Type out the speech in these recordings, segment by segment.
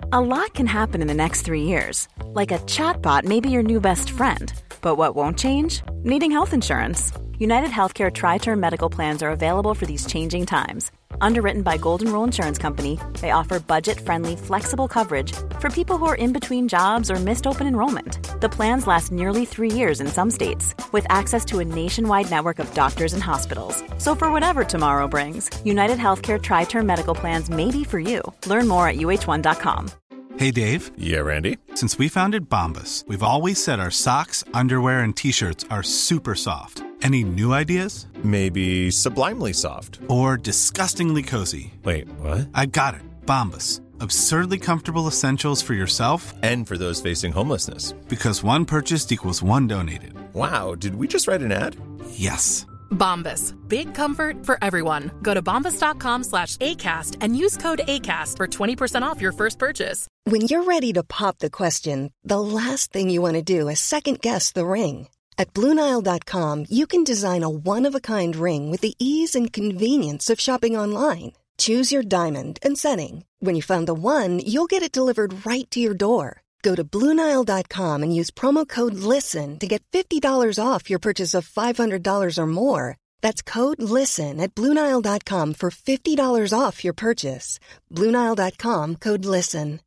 A lot can happen in the next 3 years. Like a chatbot may be your new best friend. But what won't change? Needing health insurance. United Healthcare Tri-Term Medical Plans are available for these changing times. Underwritten by Golden Rule Insurance Company, they offer budget-friendly, flexible coverage for people who are in between jobs or missed open enrollment. The plans last nearly 3 years in some states, with access to a nationwide network of doctors and hospitals. So for whatever tomorrow brings, United Healthcare Tri-Term Medical Plans may be for you. Learn more at uh1.com. Hey, Dave. Yeah, Randy? Since we founded Bombas, we've always said our socks, underwear, and T-shirts are super soft. Any new ideas? Maybe sublimely soft. Or disgustingly cozy. Wait, what? I got it. Bombas. Absurdly comfortable essentials for yourself and for those facing homelessness. Because one purchased equals one donated. Wow, did we just write an ad? Yes. Bombas. Big comfort for everyone. Go to bombas.com/ACAST and use code ACAST for 20% off your first purchase. When you're ready to pop the question, the last thing you want to do is second-guess the ring. At BlueNile.com, you can design a one-of-a-kind ring with the ease and convenience of shopping online. Choose your diamond and setting. When you find the one, you'll get it delivered right to your door. Go to BlueNile.com and use promo code LISTEN to get $50 off your purchase of $500 or more. That's code LISTEN at BlueNile.com for $50 off your purchase. BlueNile.com, code LISTEN.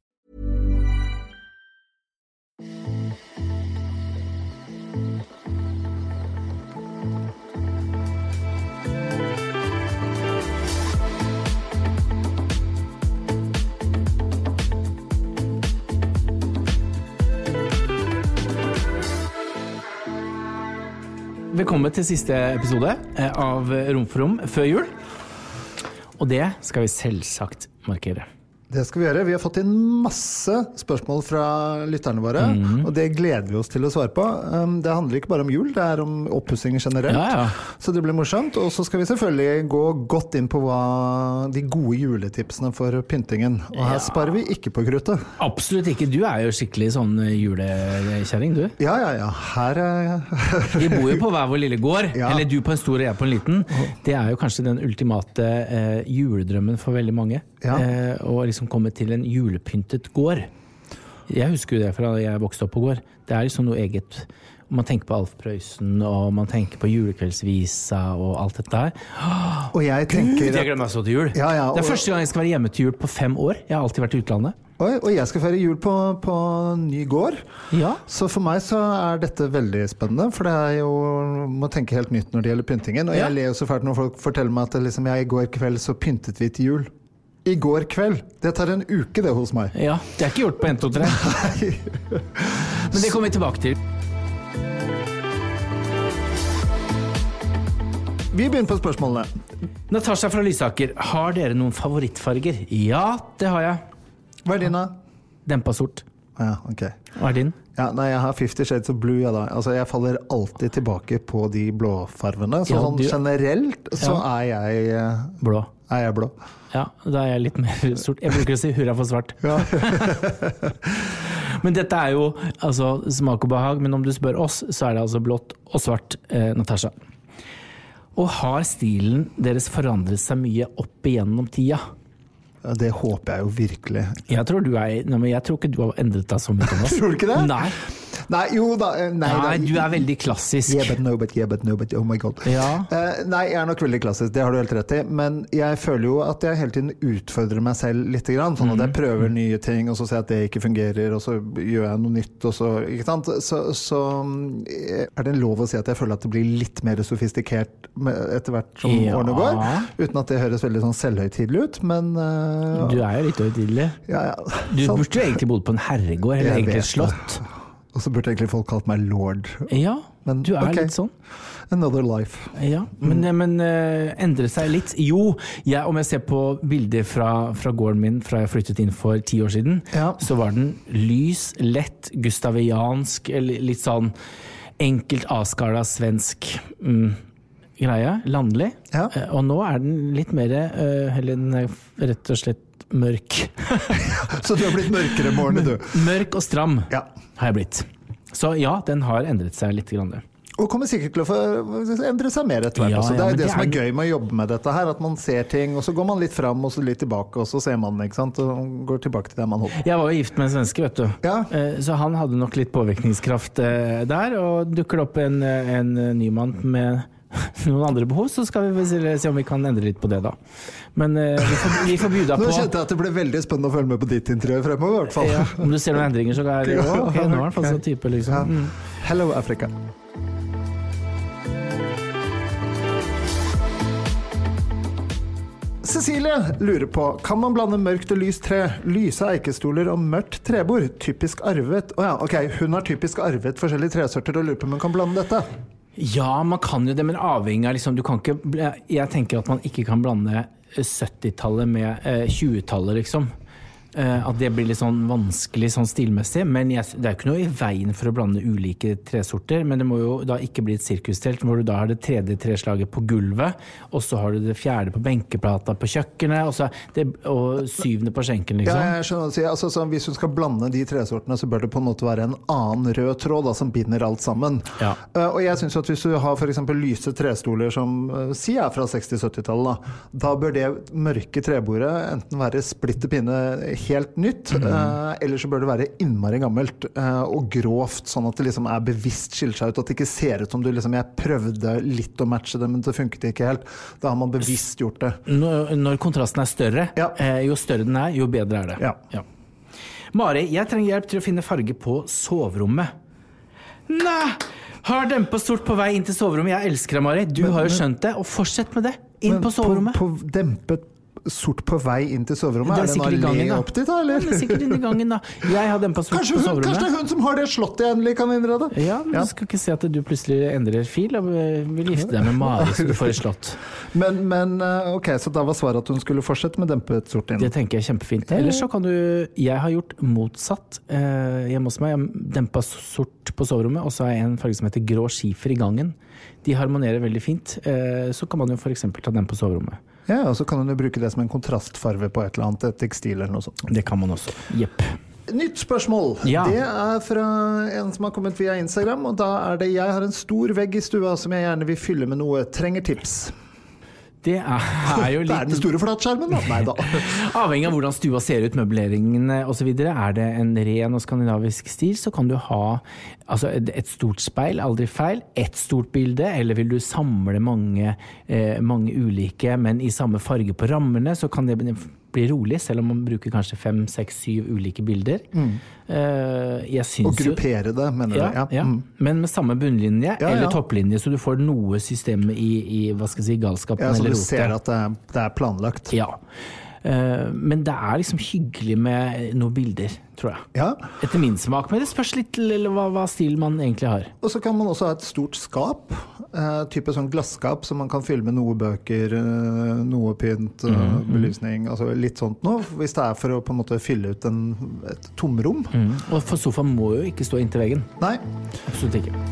Velkommen til siste episode av Rom for Rom før jul. Og det skal vi selvsagt markere. Det skal vi gjøre. Vi har fått inn masse spørsmål fra lytterne våre, og det gleder vi oss til å svare på. Det handler ikke bare om jul, det om oppussing generelt. Ja. Så det blir morsomt. Og så skal vi selvfølgelig gå godt inn på de gode juletipsene for pyntingen. Og her sparer vi ikke på kruttet. Absolutt ikke. Du jo skikkelig sånn julekjæring, du. Ja. Her Vi bor jo på hver vår lille gård, eller du på en stor og jeg på en liten. Det jo kanskje den ultimate juledrømmen for veldig mange. Og liksom komme til en julepyntet gård. Jeg husker jo det fra da jeg vokste opp på gård. Det liksom noe eget. Man tenker på Alf Prøysen, og man tenker på julekveldsvisa og alt dette her. Og jeg tenker... Gud, jeg gleder meg så til jul. Det første gang jeg skal være hjemme til jul på 5 år. Jeg har alltid vært i utlandet. Og jeg skal feire jul på ny gård. Ja. Så for meg så dette veldig spennende, for det jo, må tenke helt nytt når det gjelder pyntingen. Og jeg ler jo så fælt når folk forteller meg at liksom, i går kveld så pyntet vi til jul. I går kveld. Det tar en uke det hos meg. Ja, det ikke gjort på 1, 2, 3. Men det kommer vi tilbake til. Vi begynner på spørsmålene. Natasha fra Lysaker, har dere noen favorittfarger? Ja, det har jeg. Hva din da? Dempa sort. Ja, ok. Hva din? Ja, nei, jeg har 50 Shades of Blue, da. Altså, jeg faller alltid tilbake på de blåfarvene. Så sånn generelt så jeg... Blå. Jeg blå. Ja, da jeg litt mer sort. Jeg bruker å si hurra for svart. Ja. Men dette jo altså, smak og behag, men om du spør oss, så det altså blått og svart, Natasha. Og har stilen deres forandret seg mye opp igjennom tida? Ja, det håper jeg jo virkelig. Jeg tror jeg tror ikke du har endret deg så mye, Thomas. Tror du ikke det? Nei, jo da. Nei, du veldig klassisk. Yeah, but no, oh my god. Ja. Nei, jeg nok veldig klassisk, det har du helt rett i. Men jeg føler jo at jeg hele tiden utfordrer meg selv litt grann, sånn at jeg prøver nye ting, og så ser jeg at det ikke fungerer, og så gjør jeg noe nytt, og så, ikke sant? Så det en lov å si at jeg føler at det blir litt mer sofistikert etter hvert som årene går, uten at det høres veldig sånn selvhøytidelig ut, men... Du jo litt høytidelig. Ja. Du burde jo egentlig bodd på en herregård, eller egentlig et slott. Og så burde egentlig folk kalt meg Lord. Ja, men, du litt sånn. Another life. Ja, men endre seg litt. Jo, om jeg ser på bilder fra gården min, fra jeg flyttet inn for 10 år siden, så var den lys, lett, gustaviansk, litt sånn enkelt avskala svensk greie, landlig. Ja. Og nå den litt mer, rett og slett mørk. Så du har blitt mørkere morgenen, du? Mørk og stram har jeg blitt. Så ja, den har endret seg litt grann. Og kommer sikkert til å få endre seg mer etter hvert. Det er det som er gøy med å jobbe med dette her, at man ser ting, og så går man litt fram, og så litt tilbake, og så ser man, ikke sant, og går tilbake til det man holder. Jeg var jo gift med en svenske, vet du. Ja. Så han hadde nok litt påvirkningskraft der, og dukker opp en ny mann med noen andre behov, så skal vi se om vi kan endre litt på det da. Men vi får bjuda på. Nå kjente jeg at det ble veldig spennende å følge med på ditt interiør fremover, i hvert fall. Ja, om du ser noen endringer, så er det nå er det i hvert fall sånn type, liksom. Hello, Africa. Cecilie lurer på, kan man blande mørkt og lyst tre, lyse eikestoler og mørkt trebord? Typisk arvet. Hun har typisk arvet forskjellige tresorter og lurer på om hun kan blande dette. Ja, man kan jo det, men avhengig av liksom, jeg tenker at man ikke kan blande 70-tallet med 20-tallet, liksom. At det blir litt sånn vanskelig sånn stilmessig, men det er ikke noe i veien for å blande ulike tresorter, men det må jo da ikke bli et sirkustelt hvor du da har det tredje treslaget på gulvet, og så har du det fjerde på benkeplata på kjøkkenet, og syvende på skjenken, liksom. Ja, jeg skjønner, så hvis du skal blande de tresortene, så bør det på en måte være en annen rød tråd da, som binder alt sammen. Ja. Og jeg synes at hvis du har for eksempel lyse trestoler som er fra 60-70-tallet, da bør det mørke trebordet enten være splittepinne helt nytt, eller så bør det være innmari gammelt og grovt, sånn at det liksom er bevisst skilt seg ut, at det ikke ser ut som du liksom, jeg prøvde litt å matche det, men det funket ikke helt. Da har man bevisst gjort det. Når kontrasten er større, jo større den er, jo bedre er det. Ja. Mari, jeg trenger hjelp til å finne farge på soverommet. Nei! Har dempet sort på vei inn til soverommet. Jeg elsker deg, Mari. Du har jo skjønt det, og fortsett med det. Inn på soverommet. På dempet sort på vei inn til soverommet? Er det en allé opp dit da, eller? Det er sikkert inn i gangen da. Jeg har dempet sort på soverommet. Kanskje det er hun som har det slottet jeg endelig kan innrede? Ja, men du skal ikke se at du plutselig endrer fil og vil gifte deg med Mari så du får et slott. Men ok, så da var svaret at hun skulle fortsette med dempet sort inn. Det tenker jeg er kjempefint. Ellers så kan jeg har gjort motsatt hjemme hos meg. Jeg dempet sort på soverommet, og så har jeg en farge som heter grå skifer i gangen. De harmonerer veldig fint. Så kan man jo for eksempel ta den på soverommet. Ja, og så kan hun jo bruke det som en kontrastfarve på et eller annet tekstil eller noe sånt. Det kan man også, jepp. Nytt spørsmål. Ja. Det er fra en som har kommet via Instagram, og da er det, jeg har en stor vegg i stua som jeg gjerne vil fylle med noe, trenger tips. Det er jo litt... Det er den store flatskjermen da? Nei da. Avhengig av hvordan stua ser ut, møbleringene og så videre. Er det en ren og skandinavisk stil, så kan du ha et stort speil, aldri feil, et stort bilde, eller vil du samle mange ulike, men i samme farge på rammene, så kan det bli rolig, selv om man bruker kanskje 5, 6, 7 ulike bilder. Og gruppere det, mener du? Ja. Men med samme bunnlinje eller topplinje, så du får noe system i hva skal jeg si, galskapen eller rotet. Så du ser at det er planlagt? Ja. Men det er liksom hyggelig med noen bilder, tror jeg. Ja. Etter min smak, men det spørs litt hva stil man egentlig har. Og så kan man også ha et stort skap, type sånn glasskap, som man kan fylle med noe bøker, noe pynt, belysning, altså litt sånt noe, hvis det er for å på en måte fylle ut et tomrom. Og for sofaen må jo ikke stå inntil veggen. Nei. Absolutt ikke.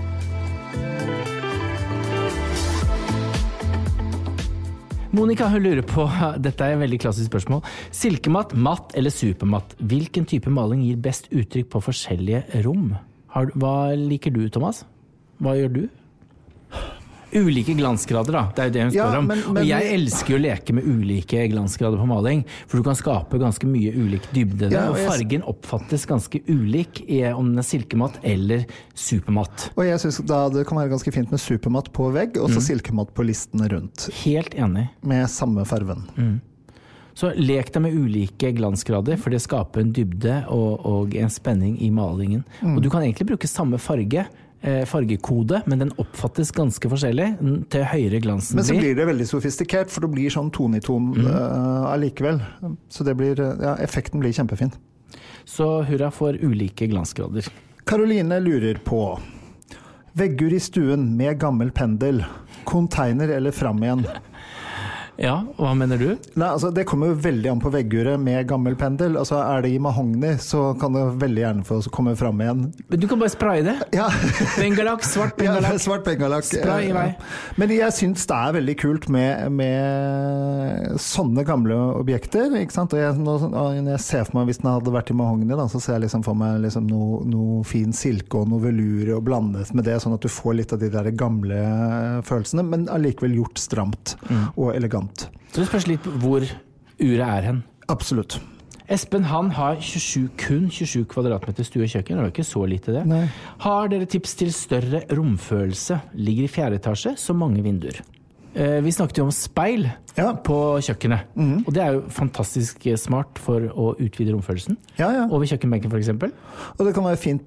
Monika, hun lurer på, dette er et veldig klassisk spørsmål, silkematt, matt eller supermatt? Hvilken type maling gir best uttrykk på forskjellige rom? Hva liker du, Thomas? Hva gjør du? Ulike glansgrader da, det er jo det hun spør om. Og jeg elsker å leke med ulike glansgrader på maling, for du kan skape ganske mye ulik dybde, og fargen oppfattes ganske ulik om den er silkematt eller supermatt. Og jeg synes da det kan være ganske fint med supermatt på vegg, og så silkematt på listene rundt. Helt enig. Med samme farven. Så lek deg med ulike glansgrader, for det skaper en dybde og en spenning i malingen. Og du kan egentlig bruke samme fargekode, men den oppfattes ganske forskjellig til høyere glansen. Men så blir det veldig sofistikert, for det blir sånn ton i ton allikevel. Så det blir, effekten blir kjempefin. Så hurra for ulike glansgrader. Karoline lurer på veggur i stuen med gammel pendel, container eller fram igjen? Ja, hva mener du? Nei, altså, det kommer jo veldig an på vegguret med gammel pendel. Altså, det I mahogni, så kan det veldig gjerne få komme frem igjen. Men du kan bare spraye det. Ja. Bengalakk, svart bengalakk. Ja, svart bengalakk. Spray I vei. Men jeg synes det veldig kult med sånne gamle objekter, ikke sant? Og når jeg ser for meg, hvis den hadde vært I mahogni, da, så ser jeg liksom for meg liksom noe fin silke og noe velure og blandet med det, sånn at du får litt av de der gamle følelsene, men allikevel gjort stramt og elegant. Så det spørs litt hvor uret hen. Absolutt. Espen, han har kun 27 kvadratmeter stue og kjøkken, det var ikke så lite det. Nei. Har dere tips til større romfølelse? Ligger I 4. etasje, så mange vinduer. Vi snakket jo om speil på kjøkkenet, og det jo fantastisk smart for å utvide romfølelsen. Over kjøkkenbenken for eksempel. Og det kan være fint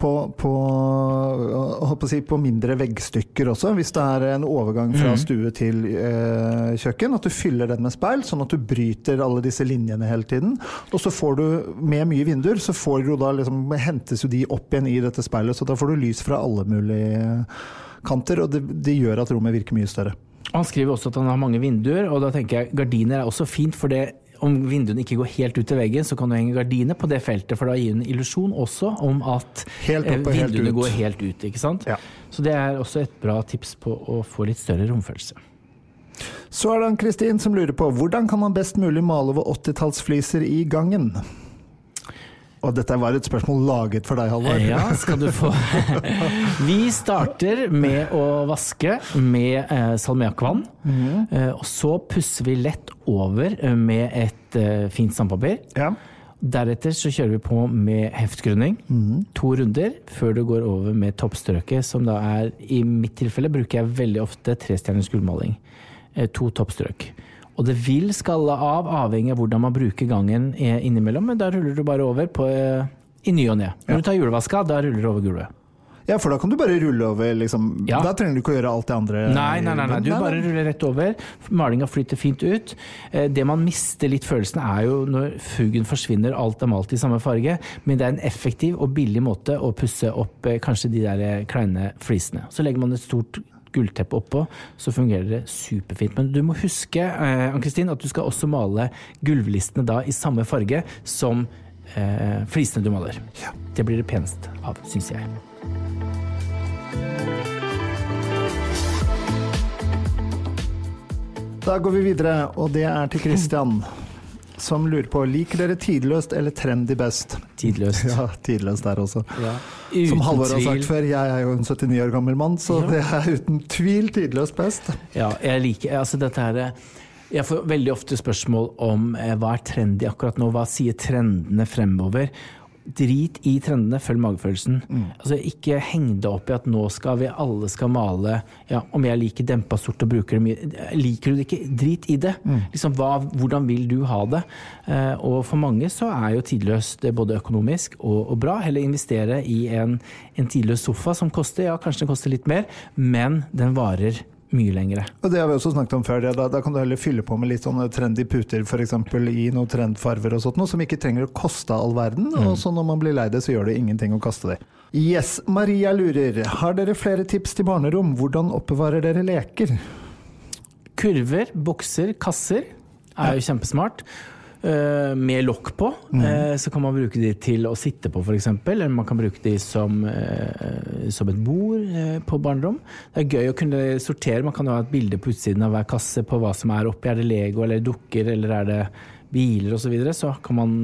på mindre veggstykker også, hvis det en overgang fra stue til kjøkken, at du fyller den med speil, sånn at du bryter alle disse linjene hele tiden. Og så får du, med mye vinduer, så får du da liksom, hentes jo de opp igjen I dette speilet, så da får du lys fra alle mulige kanter, og det gjør at rommet virker mye større. Han skriver også at han har mange vinduer, og da tenker jeg gardiner også fint, for det, om vinduene ikke går helt ut til veggen, så kan du henge gardiner på det feltet, for da gir en illusjon også om at vinduene går helt ut, ikke sant? Ja. Så det også et bra tips på å få litt større romfølelse. Så det Kristin som lurer på, hvordan kan man best mulig male over 80-tallsfliser I gangen? Og dette var et spørsmål laget for deg, Halvor. Ja, skal du få. Vi starter med å vaske med salmiakkvann, og så pusser vi lett over med et fint sandpapir. Ja. Deretter så kjører vi på med heftgrunning, 2 runder, før du går over med toppstrøket, som da I mitt tilfelle bruker jeg veldig ofte 3-stjerners gullmaling. 2 toppstrøk. Og det vil skalle av, avhengig av hvordan man bruker gangen innimellom, men da ruller du bare over I ny og ned. Når du tar julevaska, da ruller du over gulvet. Ja, for da kan du bare rulle over, liksom. Da trenger du ikke å gjøre alt det andre. Nei, du bare ruller rett over. Malingen flyter fint ut. Det man mister litt følelsen jo når fugen forsvinner, alt malt I samme farge, men det en effektiv og billig måte å pusse opp kanskje de der kleine flisene. Så legger man et stort gullteppe oppå, så fungerer det superfint. Men du må huske, Ann-Kristin, at du skal også male gulvlistene da I samme farge som flisene du maler. Ja. Det blir det penest av, synes jeg. Da går vi videre, og det til Christian, som lurer på, liker dere tidløst eller trendy best? Tidløst. Ja, tidløst der også. Ja. Som Halvor har sagt før, jeg jo en 79 år gammel mann, så det uten tvil tidløst best. Ja, jeg liker, altså dette jeg får veldig ofte spørsmål om hva trendy akkurat nå, hva sier trendene fremover? Drit I trendene, følg magefølelsen. Altså ikke heng deg opp I at nå alle skal male, om jeg liker dempet sort og bruker det mye, liker du det ikke, drit I det. Liksom, hvordan vil du ha det? Og for mange så jo tidløst både økonomisk og bra, heller investere I en tidløs sofa som koster, kanskje den koster litt mer, men den varer mye lengre. Og det har vi også snakket om før, da kan du heller fylle på med litt sånne trendy puter, for eksempel I noen trendfarver og sånt, noe som ikke trenger å koste all verden, og så når man blir lei det, så gjør det ingenting å kaste det. Yes, Maria lurer, har dere flere tips til barnerom? Hvordan oppbevarer dere leker? Kurver, bokser, kasser jo kjempesmart. Med lokk på, så kan man bruke de til å sitte på for eksempel, eller man kan bruke de som et bord på barnerom. Det gøy å kunne sortere, man kan jo ha et bilde på utsiden av hver kasse på hva som oppi, det Lego eller dukker, eller det biler og så videre, så kan man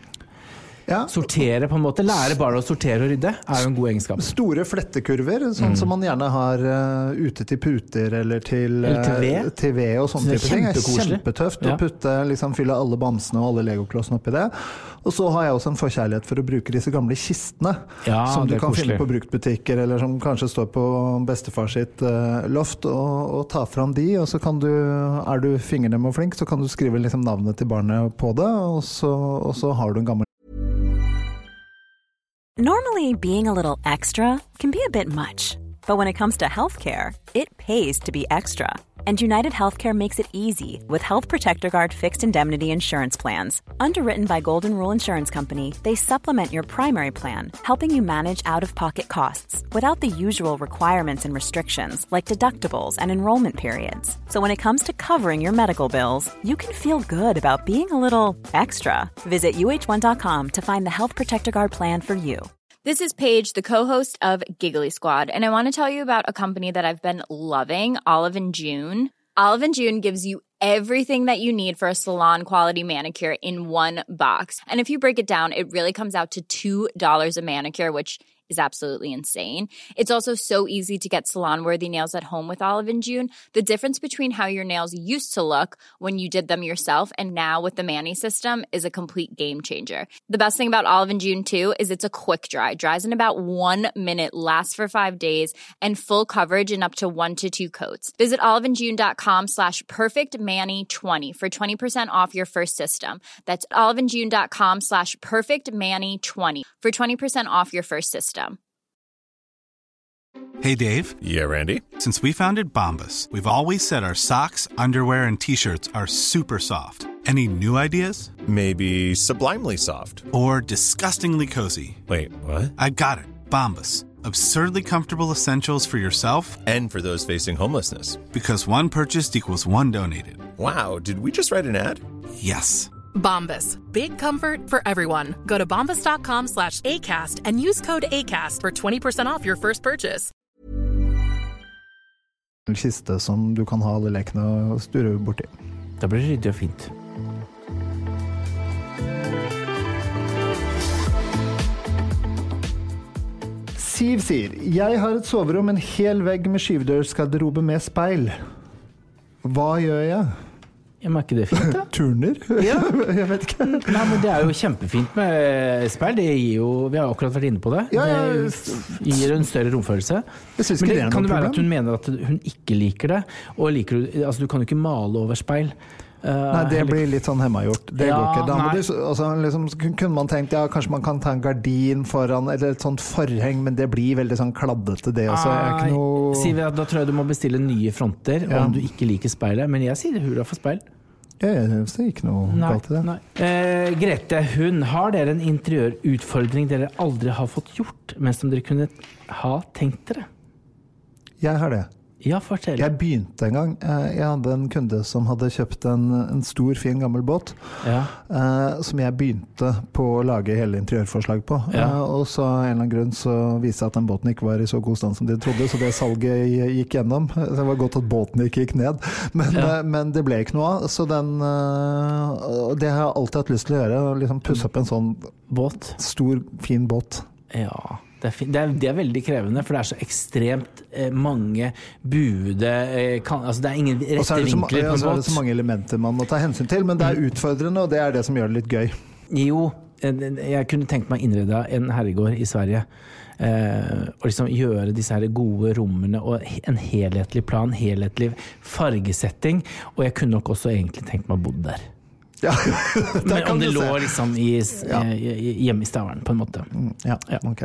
sortere på en måte, lære barna å sortere og rydde jo en god egenskap. Store flettekurver, sånn som man gjerne har ute til puter eller til ved og sånne type ting. Kjempetøft å putte, liksom fylle alle bamsene og alle legoklossene oppi det. Og så har jeg også en forkjærlighet for å bruke disse gamle kistene, som du kan finne på bruktbutikker, eller som kanskje står på bestefar sitt loft, og ta fram de, og så kan du, du fingernem og flink, så kan du skrive liksom navnet til barnet på det, og så har du en gammel. Normally, being a little extra can be a bit much, But when it comes to healthcare, it pays to be extra. And United Healthcare makes it easy with Health Protector Guard fixed indemnity insurance plans. Underwritten by Golden Rule Insurance Company, they supplement your primary plan, helping you manage out-of-pocket costs without the usual requirements and restrictions like deductibles and enrollment periods. So when it comes to covering your medical bills, you can feel good about being a little extra. Visit UH1.com to find the Health Protector Guard plan for you. This is Paige, the co-host of Giggly Squad, and I want to tell you about a company that I've been loving, Olive & June. Olive & June gives you everything that you need for a salon-quality manicure in one box. And if you break it down, it really comes out to $2 a manicure, which is absolutely insane. It's also so easy to get salon-worthy nails at home with Olive & June. The difference between how your nails used to look when you did them yourself and now with the Mani system is a complete game changer. The best thing about Olive & June, too, is it's a quick dry. Dries in about 1 minute, lasts for 5 days, and full coverage in up to 1 to 2 coats. Visit oliveandjune.com/perfectmani20 for 20% off your first system. That's oliveandjune.com/perfectmani20 for 20% off your first system. Hey, Dave. Yeah, Randy? Since we founded Bombas, we've always said our socks, underwear, and T-shirts are super soft. Any new ideas? Maybe sublimely soft. Or disgustingly cozy. Wait, what? I got it. Bombas. Absurdly comfortable essentials for yourself And for those facing homelessness. because one purchased equals one donated. Wow, did we just write an ad? Yes. Bombas. Big comfort for everyone. Go to bombas.com/ACAST and use code ACAST for 20% off your first purchase. En kiste som du kan ha alle lekene og sture borti. Da blir det ryddig og fint. Siv sier, jeg har et soverom, en hel vegg med skyvedørsgarderobe med speil. Hva gjør jeg? Ja, men er ikke det fint, da? Turner? Ja. Jeg vet ikke. Nei, men det er jo kjempefint med speil. Det gir jo, vi har akkurat vært inne på det. Ja, Det gir en større romfølelse. Jeg synes Men ikke det det er kan noe det være problem. at hun mener at hun ikke liker det, og liker, altså du kan jo ikke male over speil. Nei, det blir litt sånn hemmagjort. Det Ja, går ikke. Da må nei. du, altså, liksom, kunne man tenkt, ja, kanskje man kan ta en gardin foran, eller et sånt forheng, men det blir veldig sånn kladdete det også. Er ikke noe... Sier vi at da tror jeg du må bestille nye fronter, Ja. om du ikke liker speilet. Men jeg sier hurra for speil. Jeg ser ikke noe galt i det. Nei. Grete, har dere en interiørutfordring dere aldri har fått gjort, men som dere kunne ha tenkt dere? Jeg har det. Ja, fortell. Jeg begynte en gang. Jeg hadde en kunde som hadde kjøpt en stor, fin, gammel båt, Ja. som jeg begynte på å lage hele interiørforslag på. Ja. Og så av en eller annen grunn så viste det at den båten ikke var i så god stand som de trodde, så det salget gikk gjennom. Så det var godt at båten ikke gikk ned. Men det ble ikke noe av. Så det har jeg alltid hatt lyst til å gjøre, liksom pusse opp en sånn Båt. stor, fin båt. Ja, det er veldig krevende, for det er så ekstremt mange buede altså det er ingen Og så rette er det vinkler på en så er det båt. så mange elementer man må ta hensyn til, men det er utfordrende, og det er det som gjør det litt gøy. Jo, jeg kunne tenkt meg innrede en herregård i Sverige, og liksom gjøre disse her gode rommene og en helhetlig plan, helhetlig fargesetting, og jeg kunne nok også egentlig tenkt meg å bo der. Ja, Men kan om det du se. lå liksom hjemme i Stavern på en måte. Ja, Ja. ok.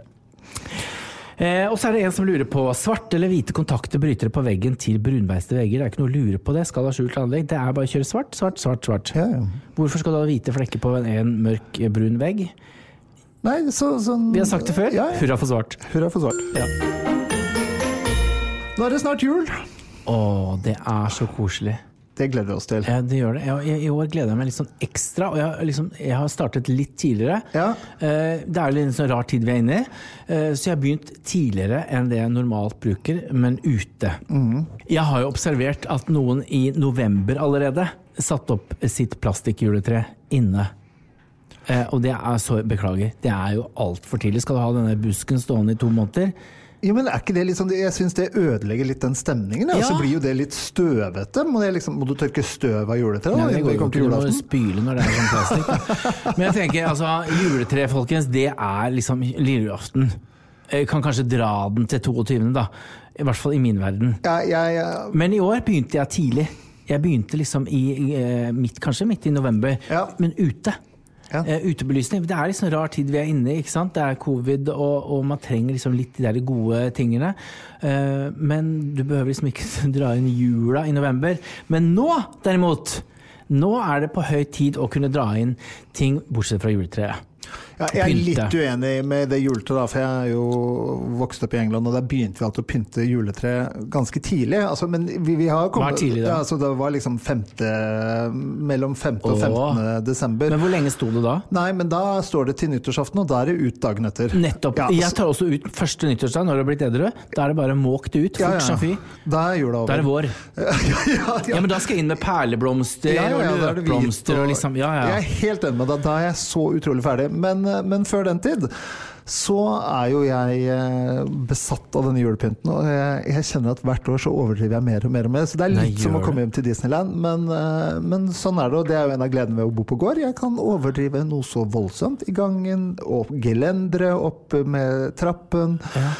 Og så er det en som lurer på svarte eller hvite kontakter brytere på veggen til brunbeiste vegger. Det er ikke noe å lure på det, skal ha skjult anlegg. Det er bare å kjøre svart, svart, svart, svart. Ja, ja. Hvorfor skal du ha hvite flekker på en mørk brun vegg? Nei, sånn... Vi har sagt det før. Ja, ja. Hurra for svart. Hurra for svart. Ja. Nå er det snart jul. Åh, det er så koselig. Det gleder vi oss til. Ja, det gjør det. I år gleder jeg meg litt sånn ekstra, og jeg har startet litt tidligere. Ja. Det er litt sånn rar tid vi er inne i, så jeg har begynt tidligere enn det jeg normalt bruker, men ute. Jeg har jo observert at noen i november allerede satt opp sitt plastikkjuletre inne. Og det er så, beklager, det er jo alt for tidlig. Skal du ha denne busken stående i 2 måneder? Jo, men er ikke det litt sånn, jeg synes det ødelegger litt den stemningen, og Ja. så blir jo det litt støvete. Må du tørke støv av juletre? Ja, da, det innen går vi jo kommer ikke til noe å julaften? spyle når det er sånn plastikk. Men jeg tenker, altså, juletre, folkens, det er liksom lille julaften. Jeg kan kanskje dra den til 22. da, i hvert fall i min verden. Ja. Men i år begynte jeg tidlig. Jeg begynte liksom kanskje midt i november, Ja. men ute. Utebelysning, det liksom rar tid vi inne I, ikke sant? Det covid, og man trenger liksom litt de der gode tingene. Men du behøver liksom ikke dra inn jula I november. Men nå, derimot, nå det på høy tid å kunne dra inn ting bortsett fra juletreet. Ja, jeg litt uenig med det juletreet, for jeg jo vokst opp I England, og der begynte vi alltid å pynte juletre ganske tidlig. Altså, men vi har kommet... Hva tidlig da? Altså, det var liksom mellom 5. og 15. desember. Men hvor lenge stod det da? Nei, men da står det til nyttårsaften, og da det ut dagen etter. Nettopp. Ja, jeg tar også ut første nyttårsdag, når det blitt edru. Da det bare måkt ut, fort som fy. Da jula over. Da det vår. Ja, men da skal jeg inn med perleblomster og løkblomster og liksom... Jeg helt enig med deg, da jeg så utrolig ferdig. Men før den tid så jo jeg besatt av denne julepynten, og jeg kjenner at hvert år så overdriver jeg mer og mer og mer, så det litt som å komme hjem til Disneyland, men sånn det, og det jo en av gleden ved å bo på gård. Jeg kan overdrive noe så voldsomt I gangen, og gelendere opp med trappen.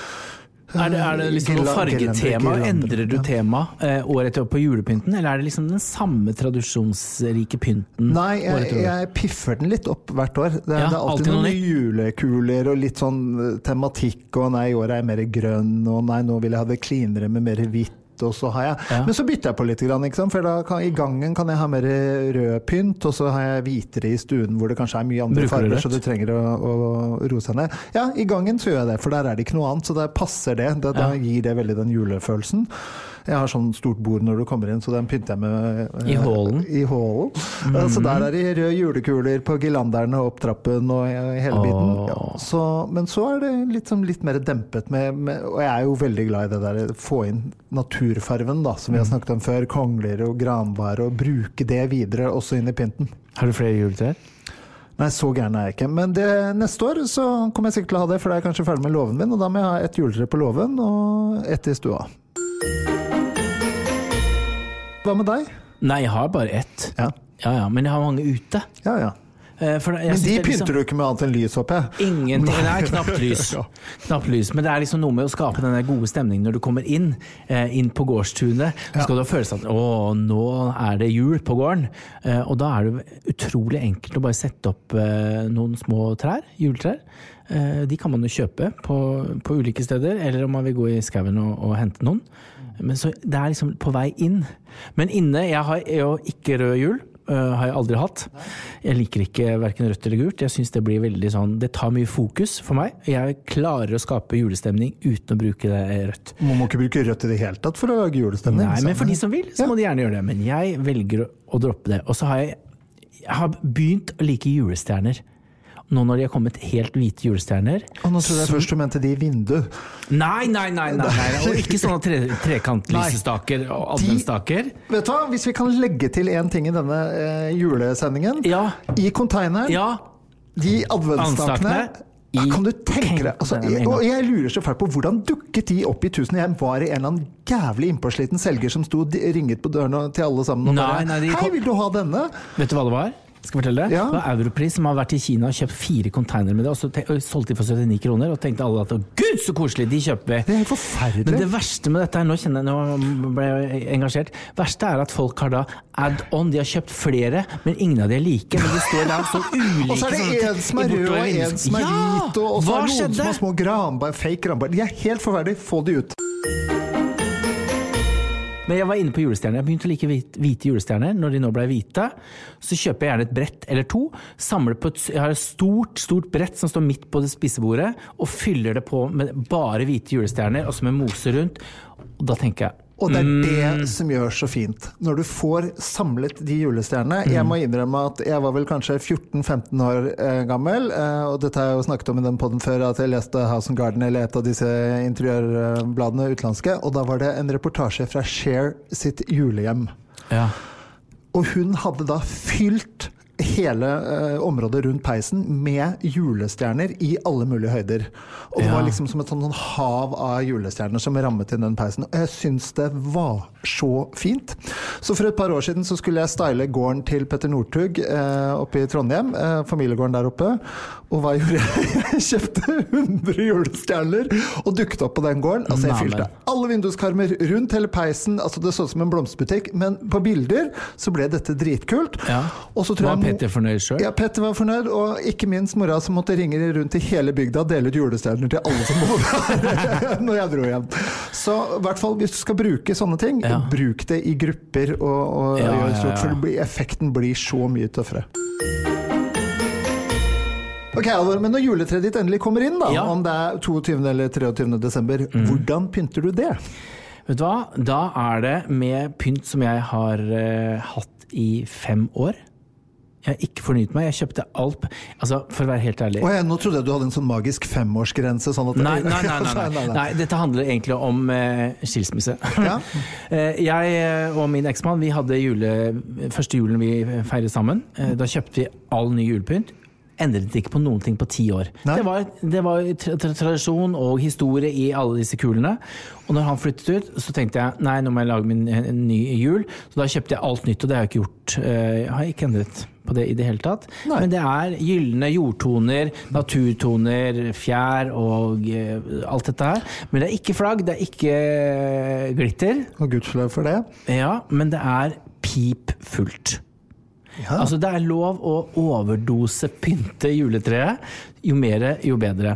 Det liksom noe fargetema? Endrer du tema året etter på julepynten, eller det liksom den samme tradisjonsrike pynten? Nei, jeg piffer den litt opp hvert år. Det alltid noen julekuler og litt sånn tematikk, og nei, I år jeg mer grønn, og nei, nå vil jeg ha det cleanere med mer hvitt, og så har jeg, men så bytter jeg på litt grann, ikke sant? For da I gangen kan jeg ha mer rød pynt, og så har jeg hvitere I stuen hvor det kanskje mye andre farger, så du trenger å rose henne. Ja, I gangen så gjør jeg det, for der det ikke noe annet, så der passer det, da gir det veldig den julefølelsen. Jeg har sånn stort bord når du kommer inn, så den pynter jeg med I hallen. Så der det røde julekuler på gilanderne opp trappen og hele biten. Ja, men så det litt mer dempet og jeg jo veldig glad I det der, få inn naturfarven da, som vi har snakket om før, kongler og granbar, og bruke det videre også inn I pynten. Har du flere juletreer? Nei, så gjerne jeg ikke. Men neste år så kommer jeg sikkert til å ha det, for da jeg kanskje ferdig med låven min, og da må jeg ha et juletre på låven og et I stua. Hva med deg? Nei, jeg har bare ett. Ja, men jeg har mange ute. Ja. Men de pynter du ikke med annet enn lys, håper jeg? Ingenting, det knapt lys. Men det liksom noe med å skape den gode stemningen når du kommer inn på gårdstunet. Så skal du ha følelsen at nå det jul på gården. Og da det utrolig enkelt å bare sette opp noen små juletrær. De kan man jo kjøpe på ulike steder, eller om man vil gå I skauen og hente noen. Men så det liksom på vei inn. Men inne, jeg har jo ikke rød jul, har jeg aldri hatt. Jeg liker ikke hverken rødt eller gult. Jeg synes det blir veldig sånn, det tar mye fokus for meg. Jeg klarer å skape julestemning uten å bruke det rødt. Man må ikke bruke rødt I det hele tatt for å lage julestemning. Nei, men for de som vil, så må de gjerne gjøre det. Men jeg velger å droppe det. Og så har jeg begynt å like julestjerner. Nå når de har kommet helt hvite julestjerner. Og nå tror jeg først du mente de I vindu. Nei. Og ikke sånne trekantlysestaker og adventsstaker. Vet du hva, hvis vi kan legge til en ting I denne julesendingen. I containeren, de adventstakene, kan du tenke deg? Altså, og jeg lurer så fælt på hvordan dukket de opp I 1000 hjem? Var det en eller annen jævlig innpåsliten selger som stod ringet på dørene til alle sammen? Og bare, hei, vil du ha denne? Vet du hva det var? Skal jeg fortelle det? Det var Europris som har vært I Kina og kjøpt 4 container med det, og så solgte de for 79 kroner, og tenkte alle at Gud, så koselig, de kjøper vi. Det forferdelig. Men det verste med dette her, nå ble jeg engasjert, verste at folk har da add-on, de har kjøpt flere, men ingen av de like, men de står der så ulike. Og så det en som rød, og en som hvit, og så noen som har små granbar, fake granbar. De helt forferdelige, få de ut. Men jeg var inne på julestjerner. Jeg begynte å like hvite julestjerner. Når de nå ble hvite, så kjøper jeg gjerne et brett eller 2, samler på jeg har et stort brett som står midt på det spisebordet, og fyller det på med bare hvite julestjerner, og så med mose rundt. Og da tenker jeg, og det det som gjør så fint. Når du får samlet de julestjernene, jeg må innrømme at jeg var vel kanskje 14-15 år gammel, og dette har jeg jo snakket om I den podden før, at jeg leste House and Garden, eller et av disse interiørbladene utenlandske, og da var det en reportasje fra Cher sitt julehjem. Ja. Og hun hadde da fylt hele området rundt peisen med julestjerner I alle mulige høyder. Og det var liksom som et sånn hav av julestjerner som rammet inn den peisen. Og jeg synes det var så fint. Så for et par år siden så skulle jeg style gården til Petter Northug oppe I Trondheim, familiegården der oppe. Og hva gjorde jeg? Jeg kjøpte 100 julestjerner og dukket opp på den gården. Altså jeg fylte alle vinduskarmer, rundt hele peisen, altså det så ut som en blomsterbutikk, men på bilder så ble dette dritkult. Ja. Og så tror var Petter fornøyd selv? Ja, Petter var fornøyd, og ikke minst mora som måtte ringe rundt i hele bygda og dele ut julestjerner til alle som bodde der når jeg dro hjem. Så i hvert fall, hvis du skal bruke sånne ting, bruk det i grupper og gjør det stort, for effekten blir så mye tøffere. Ok, Alvor, men når juletreet ditt endelig kommer inn da, om det 22. eller 23. desember, hvordan pynter du det? Vet du hva? Da det med pynt som jeg har hatt i 5 år. Jeg har ikke fornyet meg, jeg kjøpte alt, altså for å være helt ærlig. Nå trodde jeg du hadde en sånn magisk 5-årsgrense, sånn at... Nei, dette handler egentlig om skilsmisse. Ja. Jeg og min eksmann, vi hadde første julen vi feiret sammen, da kjøpte vi all ny julepynt, endret ikke på noen ting på 10 år. Det var tradisjon og historie i alle disse kulene. Og når han flyttet ut, så tenkte jeg, nei, nå må jeg lage min ny jul. Så da kjøpte jeg alt nytt, og det har jeg ikke gjort. Jeg har ikke endret på det i det hele tatt. Nei. Men det gyldne jordtoner, naturtoner, fjær og alt dette her. Men det ikke flagg, det ikke glitter. Og gudsløv for det. Ja, men det pipfullt. Ja. Altså det lov å overdose pynte juletreet, jo mer, jo bedre.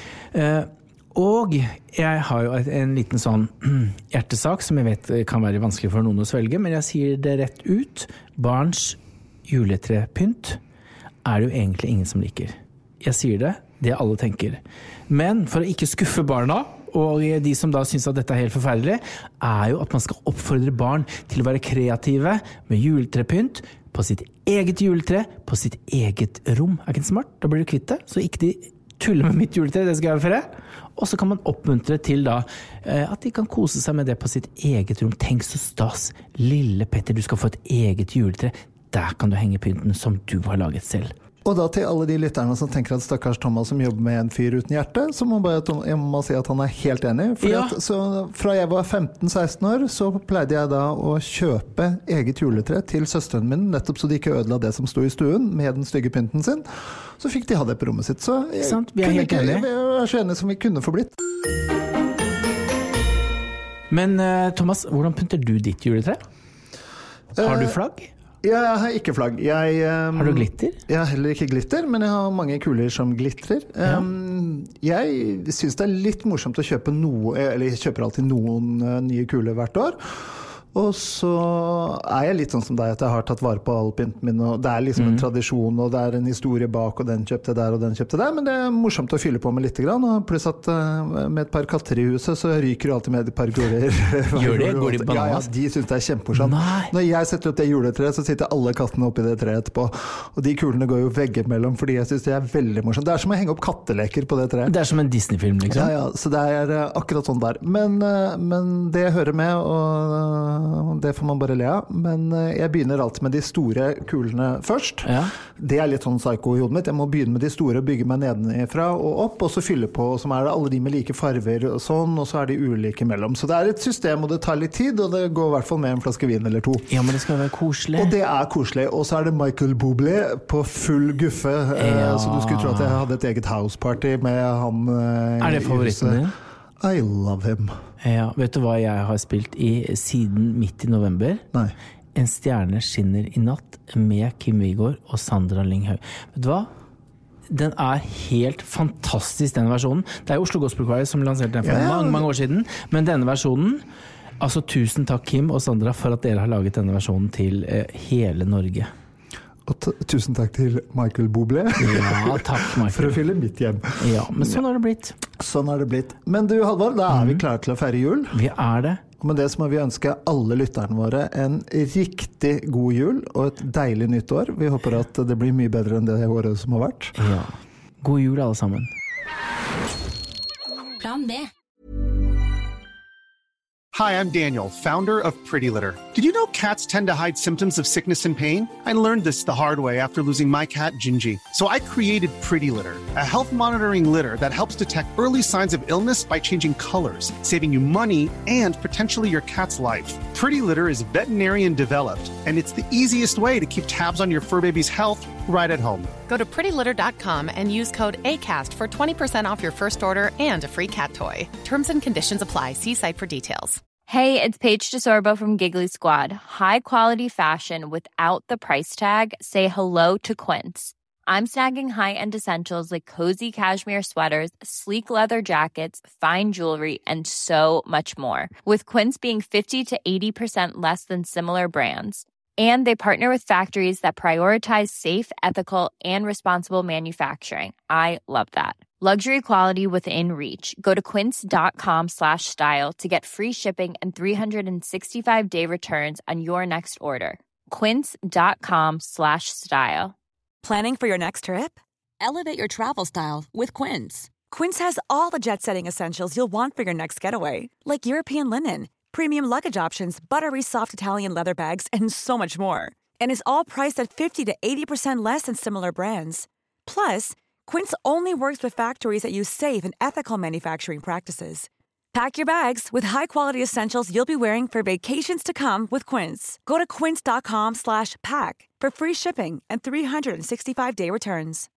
Og jeg har jo en liten sånn hjertesak som jeg vet kan være vanskelig for noen å svelge, men jeg sier det rett ut. Barns juletrepynt det jo egentlig ingen som liker. Jeg sier det alle tenker. Men for å ikke skuffe barna, og de som da synes at dette helt forferdelig, jo at man skal oppfordre barn til å være kreative med juletrepynt, på sitt eget juletre, på sitt eget rom. Ikke det smart? Da blir du kvitt det, så ikke de tuller med mitt juletre, det skal jeg føre. Og så kan man oppmuntre til da, at de kan kose seg med det på sitt eget rom. Tenk så stas, lille Petter, du skal få et eget juletre. Der kan du henge pynten som du har laget selv. Og da til alle de lytterne som tenker at stakkars Thomas som jobber med en fyr uten hjerte, så må jeg må si at han helt enig. Så fra jeg var 15-16 år, så pleide jeg da å kjøpe eget juletre til søsteren min, nettopp så de ikke ødela det som stod i stuen med den stygge pynten sin. Så fikk de ha det på rommet sitt. Så jeg helt jeg så enig som vi kunne få blitt. Men Thomas, hvordan pynter du ditt juletre? Har du flagg? Jeg har ikke flagg. Har du glitter? Jeg har heller ikke glitter, men jeg har mange kuler som glitrer. Jeg synes det litt morsomt å kjøpe eller jeg kjøper alltid noen nye kuler hvert år. Og så jeg litt sånn som deg, at jeg har tatt vare på all pynten min, og det liksom en tradisjon, og det en historie bak, og den kjøpte der, og den kjøpte der, men det morsomt å fylle på med litt grann, og pluss at med et par katter i huset, så ryker du alltid med et par kuler. Gjør det? Går de bananas? Ja, de synes det kjempemorsomt. Når jeg setter opp det juletreet, så sitter alle kattene oppi det treet etterpå, og de kulene går jo veggimellom, fordi jeg synes det veldig morsomt. Det som å henge opp katteleker på det treet. Det som en Disney-film, liksom? Ja, så det akkurat sånn der. Men det hører med, og det får man bare le av, men jeg begynner alltid med de store kulene først. Ja. Det litt sånn psyko i hodet mitt. Jeg må begynne med de store og bygge meg nedenfra og opp, og så fylle på, og så det alle de med like farver og sånn, og så de ulike mellom. Så det et system, og det tar litt tid, og det går i hvert fall med en flaske vin eller 2. Ja, men det skal være koselig. Og det koselig, og så det Michael Bublé på full guffe, så du skulle tro at jeg hadde et eget houseparty med han det favoritten din? I love him. Ja, vet du hva jeg har spilt siden midt i november? Nei. En stjerne skinner i natt med Kim Vigor og Sandra Lynghaug. Vet du hva? Den helt fantastisk, den versjonen. Det Oslo Gospel Choir som lanserte den for mange år siden, men denne versjonen, altså tusen takk Kim og Sandra for at dere har laget denne versjonen til hele Norge. Og tusen takk til Michael Bublé. Ja, takk Michael. For å fylle mitt hjem. Ja, men sånn har det blitt. Sånn har det blitt. Men du Halvor, da vi klare til å feire jul. Vi det. Og med det så må vi ønske alle lytterne våre en riktig god jul og et deilig nytt år. Vi håper at det blir mye bedre enn det året som har vært. Ja. God jul alle sammen. Plan B. Hi, I'm Daniel, founder of Pretty Litter. Did you know cats tend to hide symptoms of sickness and pain? I learned this the hard way after losing my cat, Gingy. So I created Pretty Litter, a health monitoring litter that helps detect early signs of illness by changing colors, saving you money and potentially your cat's life. Pretty Litter is veterinarian developed, and it's the easiest way to keep tabs on your fur baby's health right at home. Go to prettylitter.com and use code ACAST for 20% off your first order and a free cat toy. Terms and conditions apply. See site for details. Hey, it's Paige DeSorbo from Giggly Squad. High quality fashion without the price tag. Say hello to Quince. I'm snagging high-end essentials like cozy cashmere sweaters, sleek leather jackets, fine jewelry, and so much more. With Quince being 50 to 80% less than similar brands. And they partner with factories that prioritize safe, ethical, and responsible manufacturing. I love that. Luxury quality within reach. Go to quince.com/style to get free shipping and 365-day returns on your next order. Quince.com/style. Planning for your next trip? Elevate your travel style with Quince. Quince has all the jet-setting essentials you'll want for your next getaway, like European linen, premium luggage options, buttery soft Italian leather bags, and so much more. And is all priced at 50 to 80% less than similar brands. Plus, Quince only works with factories that use safe and ethical manufacturing practices. Pack your bags with high-quality essentials you'll be wearing for vacations to come with Quince. Go to quince.com/pack for free shipping and 365-day returns.